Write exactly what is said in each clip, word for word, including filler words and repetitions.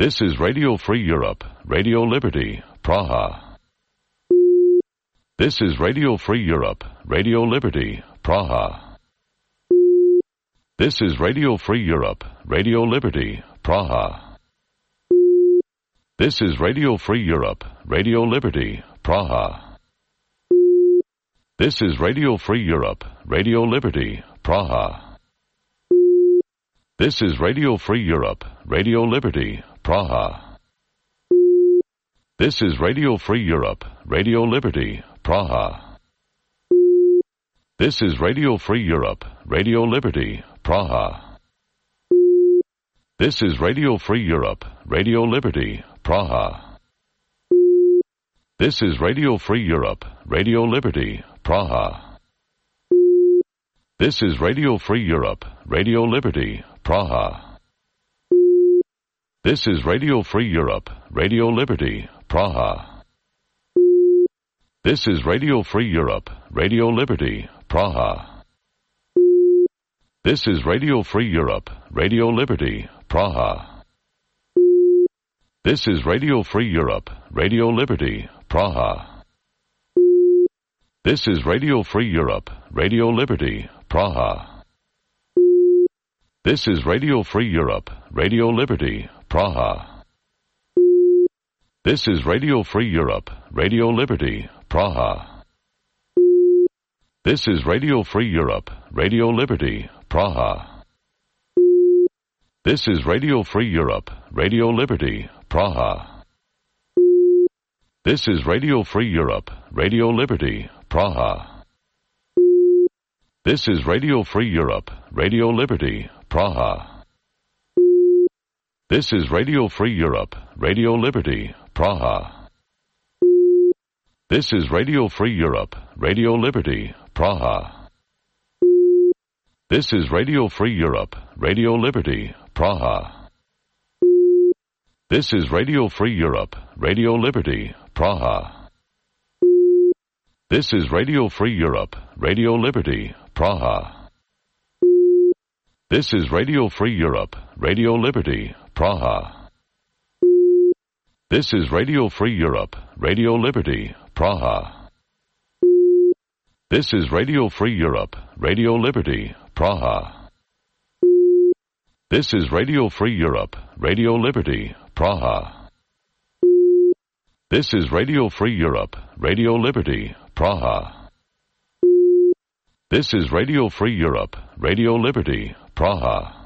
This is Radio Free Europe, Radio Liberty, Praha. This is Radio Free Europe, Radio Liberty, Praha. This is Radio Free Europe, Radio Liberty, Praha. This is Radio Free Europe, Radio Liberty, Praha. This is Radio Free Europe, Radio Liberty, Praha. This is Radio Free Europe, Radio Liberty, Praha. This is Radio Free Europe, Radio Liberty, Praha. This is Radio Free Europe, Radio Liberty, Praha. This is Radio Free Europe, Radio Liberty, Praha. This is Radio Free Europe, Radio Liberty, Praha. This is Radio Free Europe, Radio Liberty, Praha. This is Radio Free Europe, Radio Liberty, Praha. This is Radio Free Europe, Radio Liberty, Praha. This is Radio Free Europe, Radio Liberty, Praha. This is Radio Free Europe, Radio Liberty, Praha. This is Radio Free Europe, Radio Liberty, Praha. This is Radio Free Europe, Radio Liberty, Praha. This is Radio Free Europe, Radio Liberty, Praha. This is Radio Free Europe, Radio Liberty, Praha. This is Radio Free Europe, Radio Liberty, Praha. This is Radio Free Europe, Radio Liberty, Praha. This is Radio Free Europe, Radio Liberty, Praha. This is Radio Free Europe, Radio Liberty, Praha. This is Radio Free Europe, Radio Liberty, Praha. This is Radio Free Europe, Radio Liberty, Praha. This is Radio Free Europe, Radio Liberty, Praha. This is Radio Free Europe, Radio Liberty, Praha. This is Radio Free Europe, Radio Liberty, Praha. This is Radio Free Europe, Radio Liberty, Praha. This is Radio Free Europe, Radio Liberty, Praha. This is Radio Free Europe, Radio Liberty, Praha. This is Radio Free Europe, Radio Liberty, Praha. This is Radio Free Europe, Radio Liberty, Praha.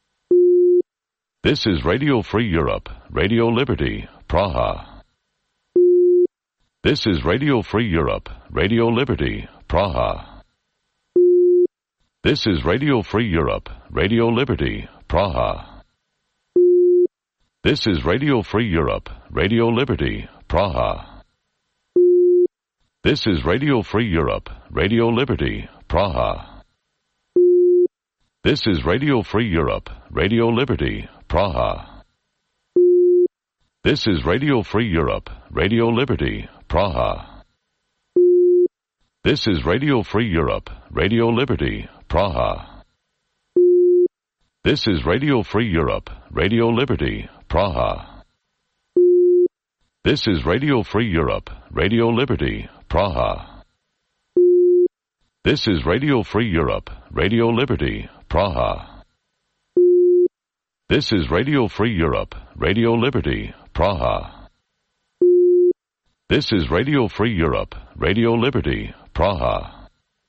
This is Radio Free Europe, Radio Liberty, Praha. This is Radio Free Europe, Radio Liberty, Praha. This is Radio Free Europe, Radio Liberty, Praha. This is Radio Free Europe, Radio Liberty, Praha. This is Radio Free Europe, Radio Liberty, Praha. This is Radio Free Europe, Radio Liberty, Praha. This is Radio Free Europe, Radio Liberty, Praha. This is Radio Free Europe, Radio Liberty, Praha. This is Radio Free Europe, Radio Liberty, Praha. This is Radio Free Europe, Radio Liberty, Praha. This is Radio Free Europe, Radio Liberty, Praha. This is Radio Free Europe, Radio Liberty, Praha. This is Radio Free Europe, Radio Liberty, Praha.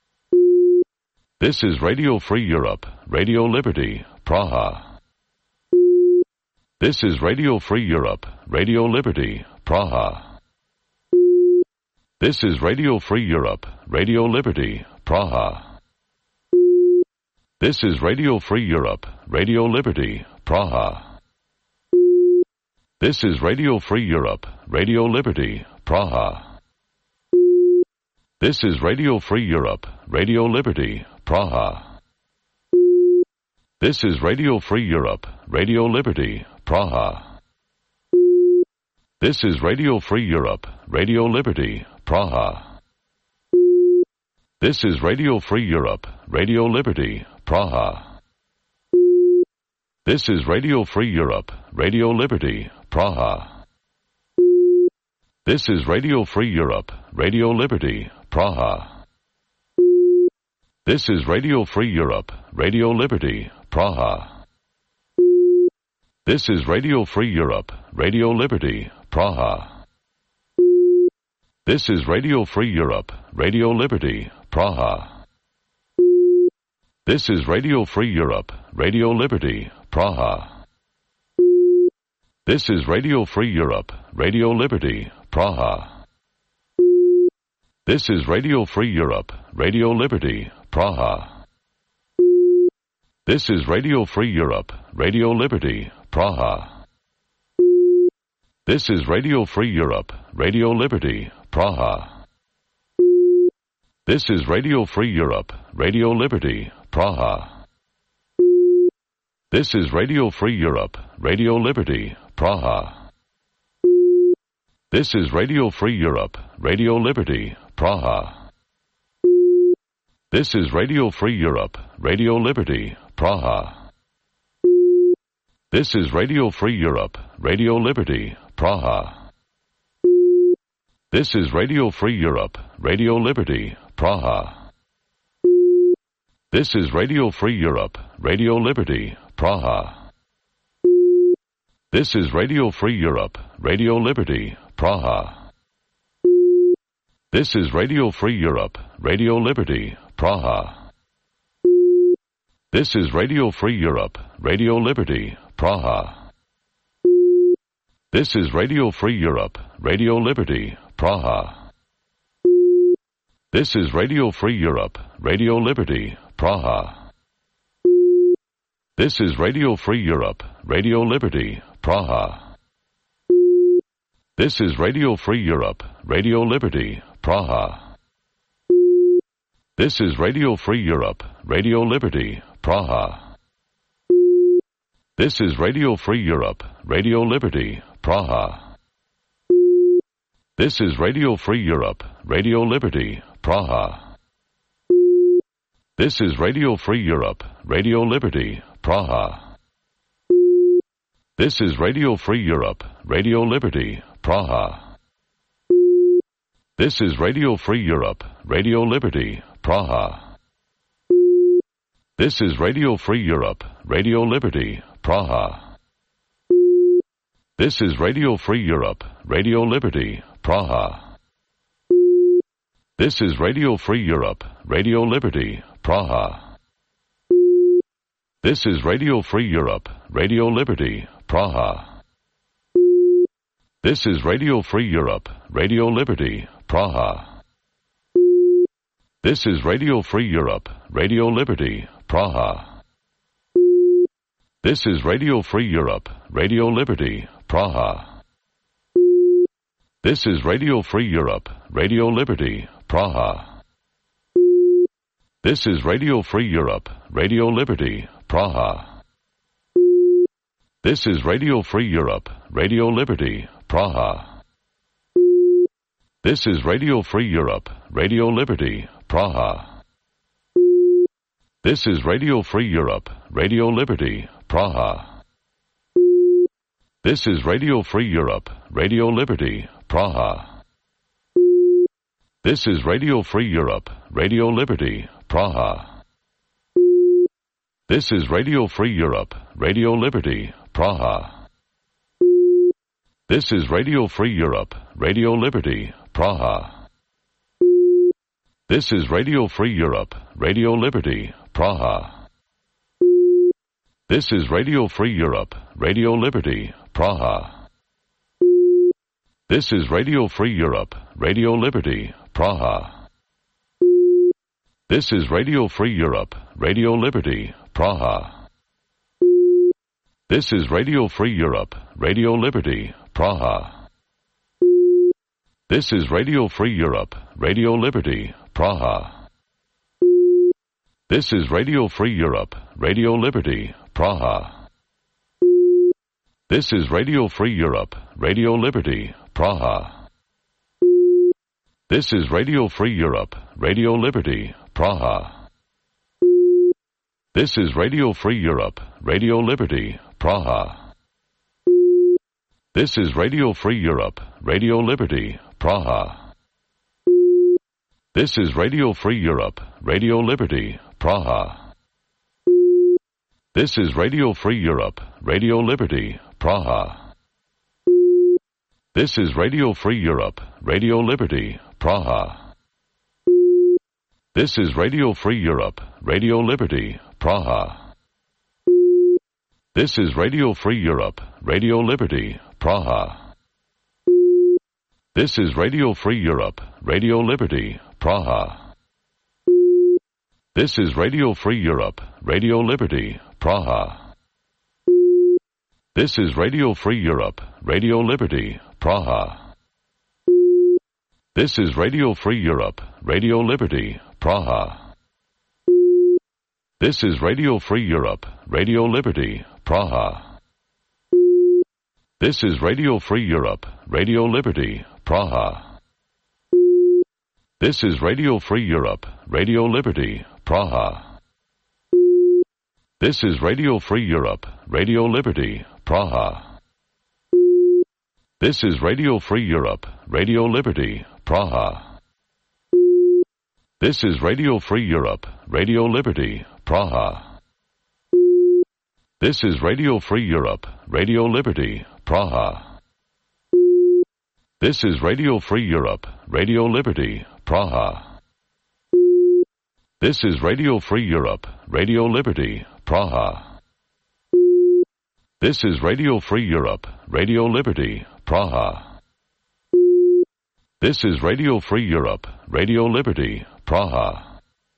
This is Radio Free Europe, Radio Liberty, Praha. This is Radio Free Europe, Radio Liberty, Praha. This is Radio Free Europe, Radio Liberty, Praha. This is Radio Free Europe, Radio Liberty, Praha. This is Radio Free Europe, Radio Liberty, Praha. This is Radio Free Europe, Radio Liberty, Praha. This is Radio Free Europe, Radio Liberty, Praha. This is Radio Free Europe, Radio Liberty, Praha. This is Radio Free Europe, Radio Liberty, Praha. This is Radio Free Europe, Radio Liberty, Praha. This is Radio Free Europe, Radio Liberty, Praha. This is Radio Free Europe, Radio Liberty, Praha. This is Radio Free Europe, Radio Liberty, Praha. This is Radio Free Europe, Radio Liberty, Praha. This is Radio Free Europe, Radio Liberty, Praha. This is Radio Free Europe, Radio Liberty, Praha. This is Radio Free Europe, Radio Liberty, Praha. This is Radio Free Europe, Radio Liberty, Praha. This is Radio Free Europe, Radio Liberty, Praha. This is Radio Free Europe, Radio Liberty, Praha. This is Radio Free Europe, Radio Liberty, Praha. This is Radio Free Europe, Radio Liberty, Praha. This is Radio Free Europe, Radio Liberty, Praha. This is Radio Free Europe, Radio Liberty, Praha. This is Radio Free Europe, Radio Liberty, Praha. This is Radio Free Europe, Radio Liberty, Praha. This is Radio Free Europe, Radio Liberty, Praha. This is Radio Free Europe, Radio Liberty, Praha. This is Radio Free Europe, Radio Liberty, Praha. This is Radio Free Europe, Radio Liberty, Praha. This is Radio Free Europe, Radio Liberty, Praha. This is Radio Free Europe, Radio Liberty, Praha. This is Radio Free Europe, Radio Liberty, Praha. This is Radio Free Europe, Radio Liberty, Praha. This is Radio Free Europe, Radio Liberty, Praha. This is Radio Free Europe, Radio Liberty, Praha. This is Radio Free Europe, Radio Liberty, Praha. This is Radio Free Europe, Radio Liberty, Praha. This is Radio Free Europe, Radio Liberty, Praha. This is Radio Free Europe, Radio Liberty, Praha. This is Radio Free Europe, Radio Liberty, Praha. This is Radio Free Europe, Radio Liberty, Praha. This is Radio Free Europe, Radio Liberty, Praha. This is Radio Free Europe, Radio Liberty, Praha. This is Radio Free Europe, Radio Liberty, Praha. This is Radio Free Europe, Radio Liberty, Praha. This is Radio Free Europe, Radio Liberty, Praha. This is Radio Free Europe, Radio Liberty, Praha. This is Radio Free Europe, Radio Liberty, Praha. This is Radio Free Europe, Radio Liberty, Praha. This is Radio Free Europe, Radio Liberty, Praha. This is Radio Free Europe, Radio Liberty, Praha. This is Radio Free Europe, Radio Liberty, Praha. This is Radio Free Europe, Radio Liberty, Praha. This is Radio Free Europe, Radio Liberty, Praha. This is Radio Free Europe, Radio Liberty, Praha. This is Radio Free Europe, Radio Liberty, Praha. This is Radio Free Europe, Radio Liberty, Praha. This is Radio Free Europe, Radio Liberty, Praha. This is Radio Free Europe, Radio Liberty, Praha. This is Radio Free Europe, Radio Liberty, Praha. This is Radio Free Europe, Radio Liberty, Praha. This is Radio Free Europe, Radio Liberty, Praha. This is Radio Free Europe, Radio Liberty, Praha. This is Radio Free Europe, Radio Liberty, Praha. This is Radio Free Europe, Radio Liberty, Praha. This is Radio Free Europe, Radio Liberty, Praha. This is Radio Free Europe, Radio Liberty, Praha. This is Radio Free Europe, Radio Liberty, Praha. This is Radio Free Europe, Radio Liberty, Praha. This is Radio Free Europe, Radio Liberty, Praha. This is Radio Free Europe, Radio Liberty, Praha. This is Radio Free Europe, Radio Liberty, Praha. This is Radio Free Europe, Radio Liberty, Praha. This is Radio Free Europe, Radio Liberty, Praha. This is Radio Free Europe, Radio Liberty, Praha. This is Radio Free Europe, Radio Liberty, Praha. This is Radio Free Europe, Radio Liberty, Praha. This is Radio Free Europe, Radio Liberty, Praha. This is Radio Free Europe, Radio Liberty, Praha. This is Radio Free Europe, Radio Liberty, Praha. This is Radio Free Europe, Radio Liberty, Praha. This is Radio Free Europe, Radio Liberty, Praha. This is Radio Free Europe, Radio Liberty, Praha. This is Radio Free Europe, Radio Liberty, Praha. This is Radio Free Europe, Radio Liberty, Praha.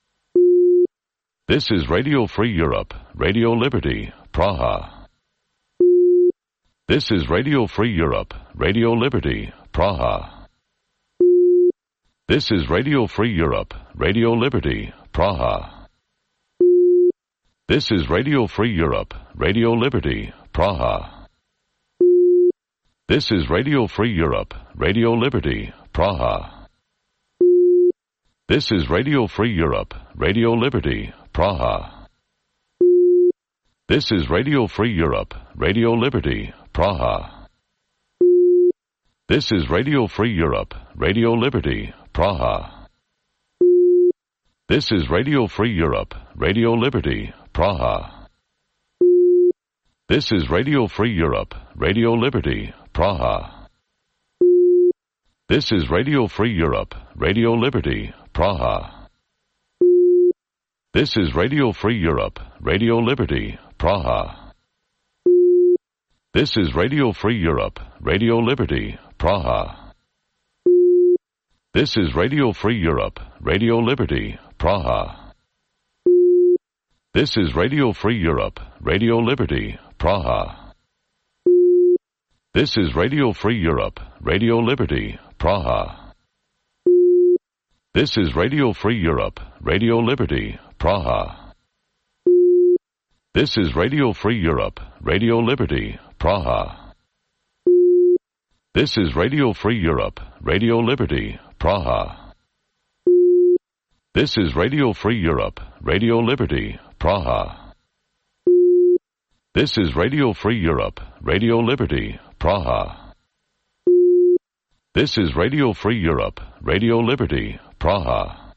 This is Radio Free Europe, Radio Liberty, Praha. This is Radio Free Europe, Radio Liberty, Praha. This is Radio Free Europe, Radio Liberty, Praha. This is Radio Free Europe, Radio Liberty, Praha. This is Radio Free Europe, Radio Liberty, Praha. This is Radio Free Europe, Radio Liberty, Praha. This is Radio Free Europe, Radio Liberty, Praha. This is Radio Free Europe, Radio Liberty, Praha. This is Radio Free Europe, Radio Liberty, Praha. This is Radio Free Europe, Radio Liberty, Praha. This is Radio Free Europe, Radio Liberty, Praha. This is Radio Free Europe, Radio Liberty, Praha. This is Radio Free Europe, Radio Liberty, Praha. This is Radio Free Europe, Radio Liberty, Praha. This is Radio Free Europe, Radio Liberty, Praha. This is Radio Free Europe, Radio Liberty, Praha. This is Radio Free Europe, Radio Liberty, Praha. This is Radio Free Europe, Radio Liberty, Praha. This is Radio Free Europe, Radio Liberty, Praha. This is Radio Free Europe, Radio Liberty, Praha. This is Radio Free Europe, Radio Liberty, Praha. This is Radio Free Europe, Radio Liberty, Praha.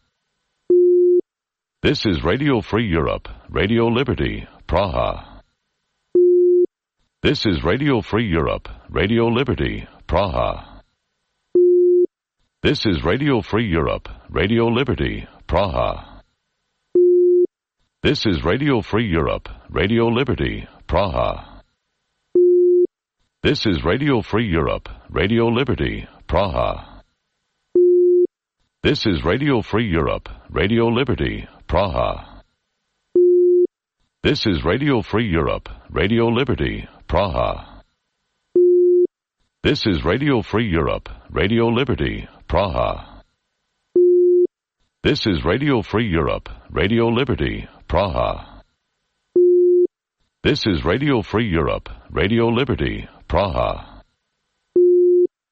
This is Radio Free Europe, Radio Liberty, Praha. This is Radio Free Europe, Radio Liberty, Praha. This is Radio Free Europe, Radio Liberty, Praha. This is Radio Free Europe, Radio Liberty, Praha. This is Radio Free Europe, Radio Liberty, Praha. This is Radio Free Europe, Radio Liberty, Praha. This is Radio Free Europe, Radio Liberty, Praha. This is Radio Free Europe, Radio Liberty, Praha. This is Radio Free Europe, Radio Liberty, Praha. This is Radio Free Europe, Radio Liberty, Praha.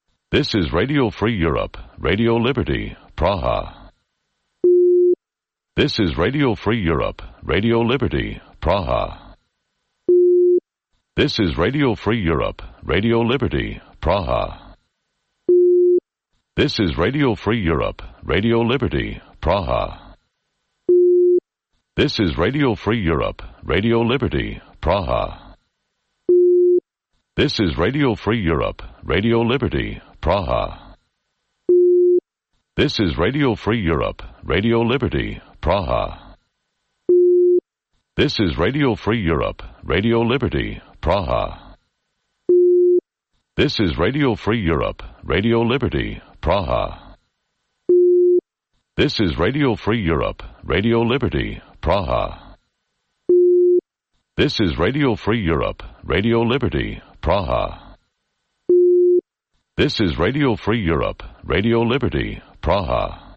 This is Radio Free Europe, Radio Liberty, Praha. This is Radio Free Europe, Radio Liberty, Praha. This is Radio Free Europe, Radio Liberty, Praha. This is Radio Free Europe, Radio Liberty, Praha. This is Radio Free Europe, Radio Liberty, Praha. This is Radio Free Europe, Radio Liberty, Praha. This is Radio Free Europe, Radio Liberty, Praha. This is Radio Free Europe, Radio Liberty, Praha. This is Radio Free Europe, Radio Liberty, Praha. This is Radio Free Europe, Radio Liberty, Praha. This is Radio Free Europe, Radio Liberty, Praha. This is Radio Free Europe, Radio Liberty, Praha.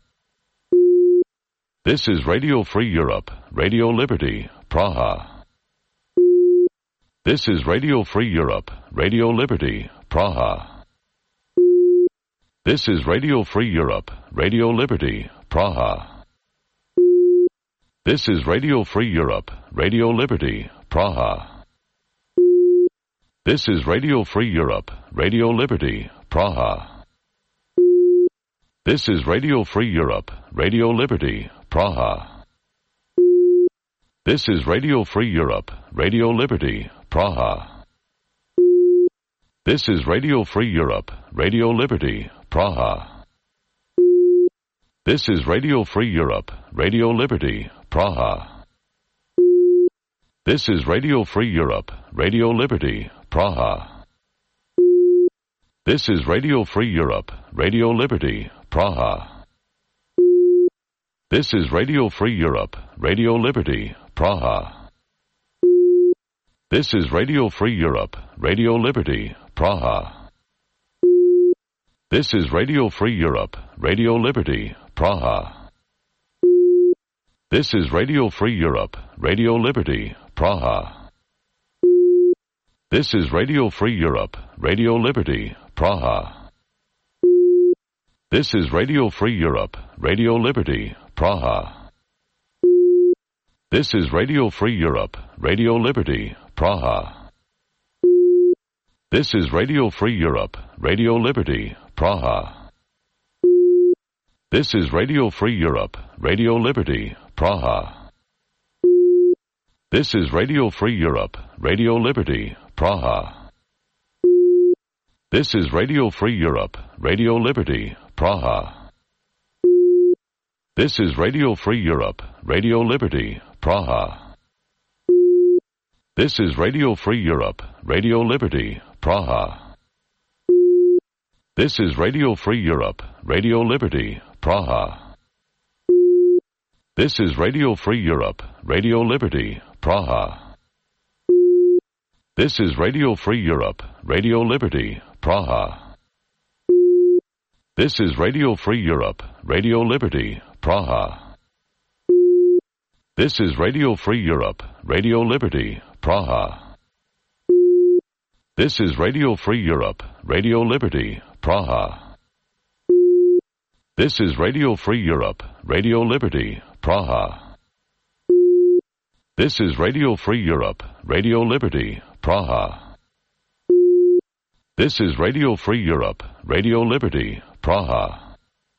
This is Radio Free Europe, Radio Liberty, Praha. This is Radio Free Europe, Radio Liberty, Praha. This is Radio Free Europe, Radio Liberty, Praha. This is Radio Free Europe, Radio Liberty, Praha. This is Radio Free Europe, Radio Liberty, Praha. This is Radio Free Europe, Radio Liberty, Praha. This is Radio Free Europe, Radio Liberty, Praha. This is Radio Free Europe, Radio Liberty, Praha. This is Radio Free Europe, Radio Liberty, Praha. This is Radio Free Europe, Radio Liberty, Praha. This is Radio Free Europe, Radio Liberty, Praha. This is Radio Free Europe, Radio Liberty, Praha. This is Radio Free Europe, Radio Liberty, Praha. This is Radio Free Europe, Radio Liberty, Praha. This is Radio Free Europe, Radio Liberty, Praha. This is Radio Free Europe, Radio Liberty, Praha. This is Radio Free Europe, Radio Liberty, Praha. This is Radio Free Europe, Radio Liberty, Praha. This is Radio Free Europe, Radio Liberty, Praha. This is Radio Free Europe, Radio Liberty, Praha. This is Radio Free Europe, Radio Liberty, Praha. This is Radio Free Europe, Radio Liberty, Praha. This is Radio Free Europe, Radio Liberty, Praha. This is Radio Free Europe, Radio Liberty, Praha. This is Radio Free Europe, Radio Liberty, Praha. This is Radio Free Europe, Radio Liberty, Praha. This is Radio Free Europe, Radio Liberty, Praha. This is Radio Free Europe, Radio Liberty, Praha. This is Radio Free Europe, Radio Liberty, Praha. This is Radio Free Europe, Radio Liberty, Praha. This is Radio Free Europe, Radio Liberty, Praha. This is Radio Free Europe, Radio Liberty, Praha. This is Radio Free Europe, Radio Liberty, Praha.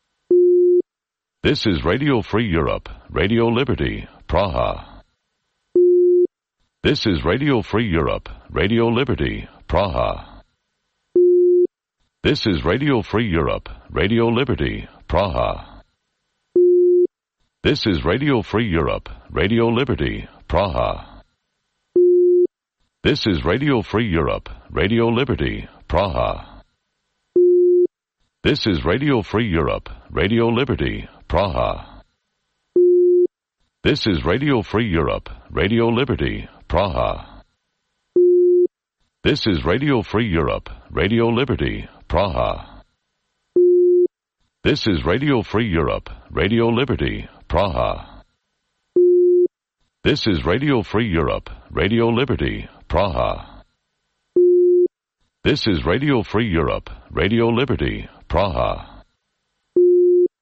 This is Radio Free Europe, Radio Liberty, Praha. This is Radio Free Europe, Radio Liberty, Praha. This is Radio Free Europe, Radio Liberty, Praha. This is Radio Free Europe, Radio Liberty, Praha. This is Radio Free Europe, Radio Liberty, Praha. This is Radio Free Europe, Radio Liberty, Praha. This is Radio Free Europe, Radio Liberty, Praha. This is Radio Free Europe, Radio Liberty, Praha. This is Radio Free Europe, Radio Liberty, Praha. This is Radio Free Europe, Radio Liberty, Praha. This is Radio Free Europe, Radio Liberty, Praha.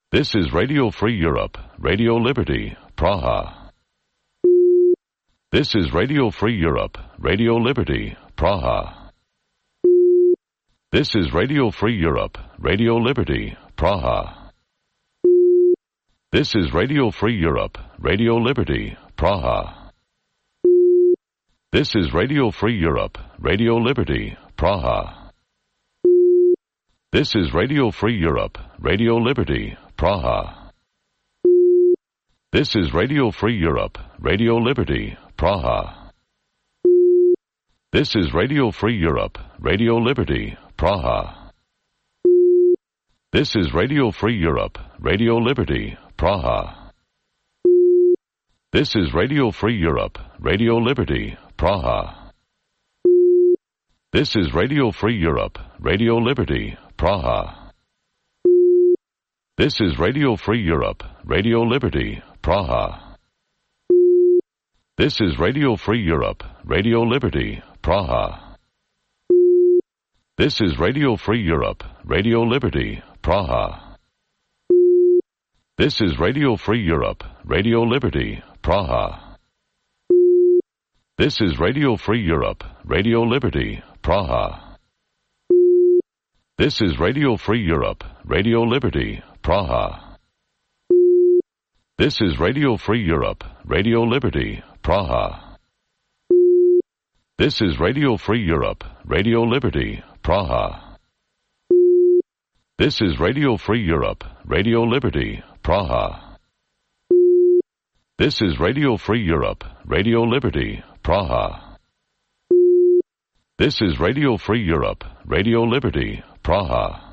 This is Radio Free Europe, Radio Liberty, Praha. This is Radio Free Europe, Radio Liberty, Praha. This is Radio Free Europe, Radio Liberty, Praha. This is Radio Free Europe, Radio Liberty, Praha. This is Radio Free Europe, Radio Liberty, Praha. This is Radio Free Europe, Radio Liberty, Praha. This is Radio Free Europe, Radio Liberty, Praha. This is Radio Free Europe, Radio Liberty, Praha. This is Radio Free Europe, Radio Liberty, Praha. This is Radio Free Europe, Radio Liberty, Praha. This is Radio Free Europe, Radio Liberty, Praha. This is Radio Free Europe, Radio Liberty, Praha. This is Radio Free Europe, Radio Liberty, Praha. This is Radio Free Europe, Radio Liberty, Praha. This is Radio Free Europe, Radio Liberty, Praha. This is Radio Free Europe, Radio Liberty, Praha. This is Radio Free Europe, Radio Liberty, Praha. This is Radio Free Europe, Radio Liberty, Praha. This is Radio Free Europe, Radio Liberty, Praha. This is Radio Free Europe, Radio Liberty, Praha. This is Radio Free Europe, Radio Liberty, Praha. This is Radio Free Europe, Radio Liberty, Praha.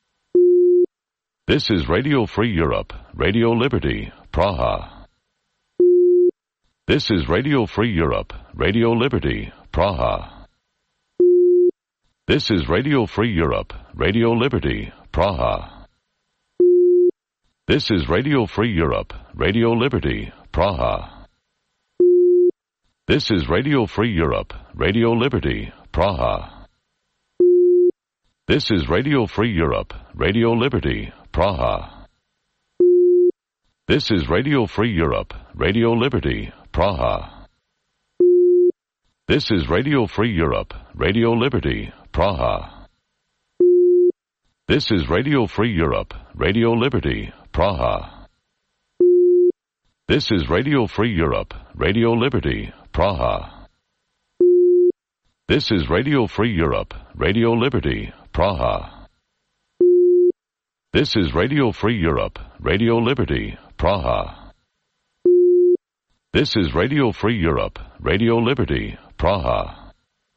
This is Radio Free Europe, Radio Liberty, Praha. This is Radio Free Europe, Radio Liberty, Praha. This is Radio Free Europe, Radio Liberty, Praha. This is Radio Free Europe, Radio Liberty, Praha. This is Radio Free Europe, Radio Liberty, Praha. This is Radio Free Europe, Radio Liberty, Praha. This is Radio Free Europe, Radio Liberty, Praha. This is Radio Free Europe, Radio Liberty, Praha. This is Radio Free Europe, Radio Liberty, Praha. This is Radio Free Europe, Radio Liberty, Praha. This is Radio Free Europe, Radio Liberty, Praha. This is Radio Free Europe, Radio Liberty, Praha. This is Radio Free Europe, Radio Liberty, Praha.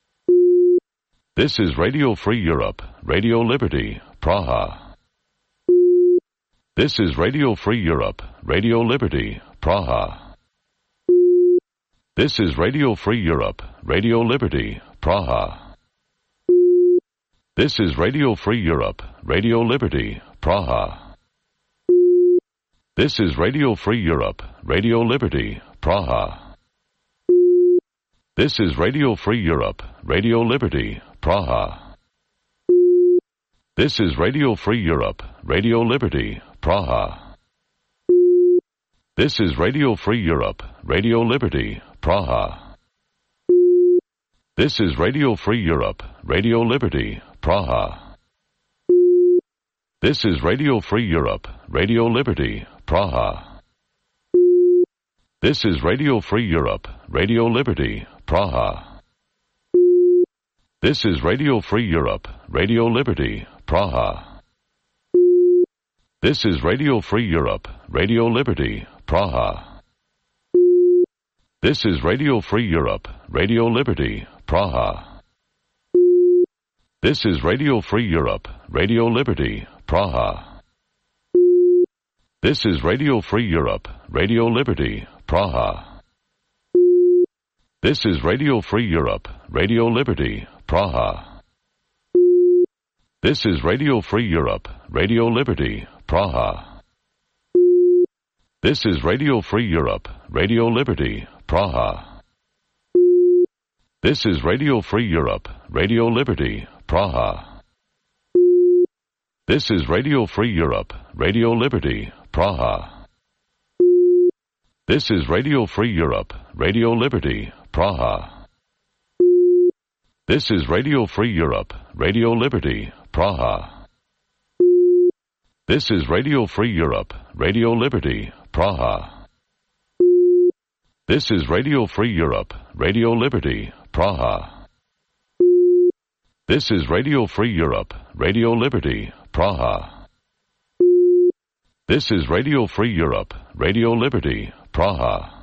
This is Radio Free Europe, Radio Liberty, Praha. This is Radio Free Europe, Radio Liberty, Praha. This is Radio Free Europe, Radio Liberty, Praha. This is Radio Free Europe, Radio Liberty, Praha. This is Radio Free Europe, Radio Liberty, Praha. This is Radio Free Europe, Radio Liberty, Praha. This is Radio Free Europe, Radio Liberty, Praha. This is Radio Free Europe, Radio Liberty, Praha. This is Radio Free Europe, Radio Liberty, Praha. This is Radio Free Europe, Radio Liberty, Praha. This is Radio Free Europe, Radio Liberty, Praha. This is Radio Free Europe, Radio Liberty, Praha. This is Radio Free Europe, Radio Liberty, Praha. This is Radio Free Europe, Radio Liberty, Praha. This is Radio Free Europe, Radio Liberty, Praha. This is Radio Free Europe, Radio Liberty, Praha. This is Radio Free Europe, Radio Liberty, Praha. This is Radio Free Europe, Radio Liberty, Praha. This is Radio Free Europe, Radio Liberty, Praha. This is Radio Free Europe, Radio Liberty, Praha. This is Radio Free Europe, Radio Liberty, Praha. This is Radio Free Europe, Radio Liberty, Praha. This is Radio Free Europe, Radio Liberty, Praha. This is Radio Free Europe, Radio Liberty, Praha. This is Radio Free Europe, Radio Liberty, Praha. This is Radio Free Europe, Radio Liberty, Praha. This is Radio Free Europe, Radio Liberty, Praha.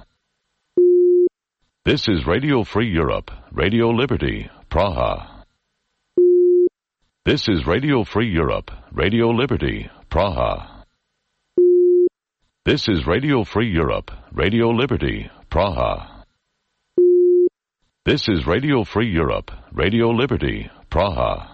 This is Radio Free Europe, Radio Liberty, Praha. This is Radio Free Europe, Radio Liberty, Praha. This is Radio Free Europe, Radio Liberty, Praha. This is Radio Free Europe, Radio Liberty, Praha.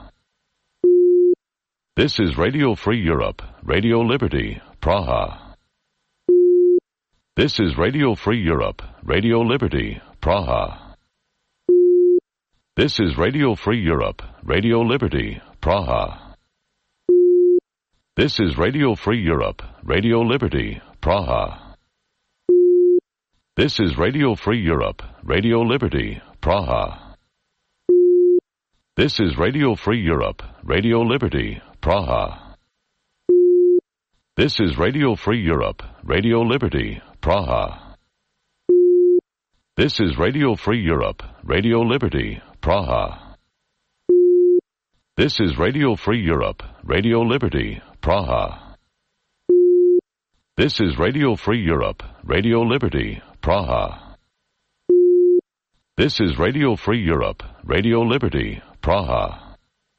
This is Radio Free Europe, Radio Liberty, Praha. This is Radio Free Europe, Radio Liberty, Praha. This is Radio Free Europe, Radio Liberty, Praha. This is Radio Free Europe, Radio Liberty, Praha. This is Radio Free Europe, Radio Liberty, Praha. This is Radio Free Europe, Radio Liberty, Praha. This is Radio Free Europe, Radio Liberty, Praha. This is Radio Free Europe, Radio Liberty, Praha. This is Radio Free Europe, Radio Liberty, Praha. This is Radio Free Europe, Radio Liberty, Praha. This is Radio Free Europe, Radio Liberty, Praha.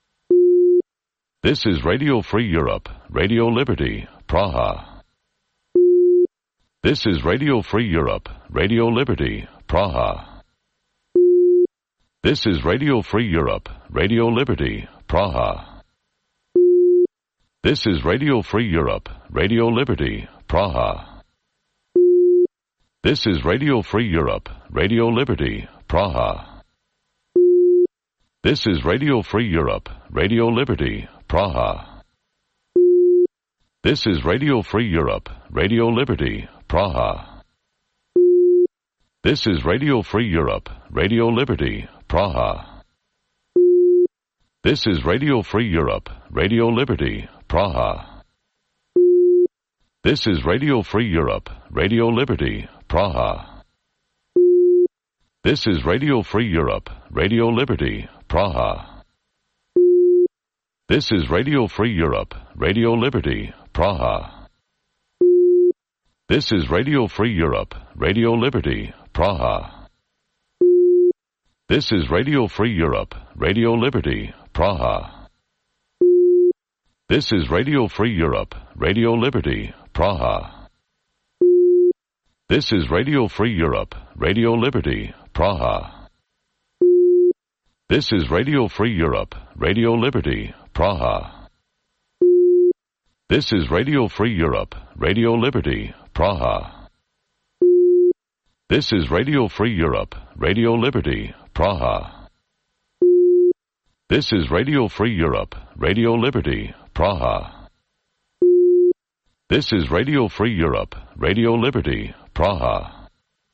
This is Radio Free Europe, Radio Liberty, Praha. This is Radio Free Europe, Radio Liberty, Praha. This is Radio Free Europe, Radio Liberty, Praha. This is Radio Free Europe, Radio Liberty, Praha. This is Radio Free Europe, Radio Liberty, Praha. This is Radio Free Europe, Radio Liberty, Praha. This is Radio Free Europe, Radio Liberty, Praha. This is Radio Free Europe, Radio Liberty, Praha. This is Radio Free Europe, Radio Liberty, Praha. This is Radio Free Europe, Radio Liberty, Praha. This is Radio Free Europe, Radio Liberty, Praha. This is Radio Free Europe, Radio Liberty, Praha. This is Radio Free Europe, Radio Liberty, Praha. This is Radio Free Europe, Radio Liberty, Praha. This is Radio Free Europe, Radio Liberty, Praha. This is Radio Free Europe, Radio Liberty, Praha. This is Radio Free Europe, Radio Liberty, Praha. This is Radio Free Europe, Radio Liberty, Praha. This is Radio Free Europe, Radio Liberty, Praha. This is Radio Free Europe, Radio Liberty, Praha. This is Radio Free Europe, Radio Liberty, Praha.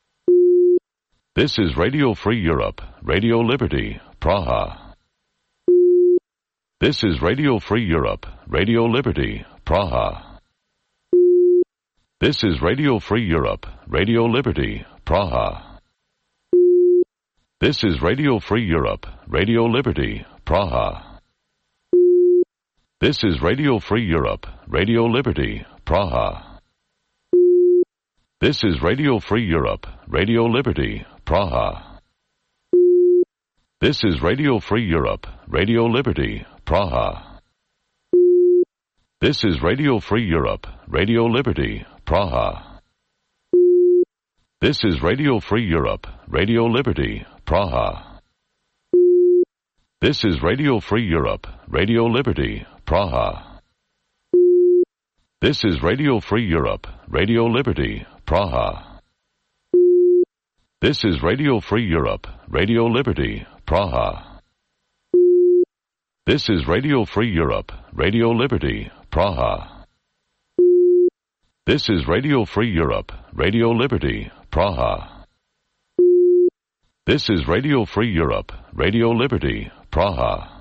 This is Radio Free Europe, Radio Liberty, Praha. This is Radio Free Europe, Radio Liberty, Praha. This is Radio Free Europe, Radio Liberty, Praha. This is Radio Free Europe, Radio Liberty, Praha. This is Radio Free Europe, Radio Liberty, Praha. This is Radio Free Europe, Radio Liberty, Praha. This is Radio Free Europe, Radio Liberty, Praha. This is Radio Free Europe, Radio Liberty, Praha. This is Radio Free Europe, Radio Liberty, Praha. This is Radio Free Europe, Radio Liberty, Praha. This is Radio Free Europe, Radio Liberty, Praha. This is Radio Free Europe, Radio Liberty, Praha. This is Radio Free Europe, Radio Liberty, Praha. This is Radio Free Europe, Radio Liberty, Praha. This is Radio Free Europe, Radio Liberty, Praha.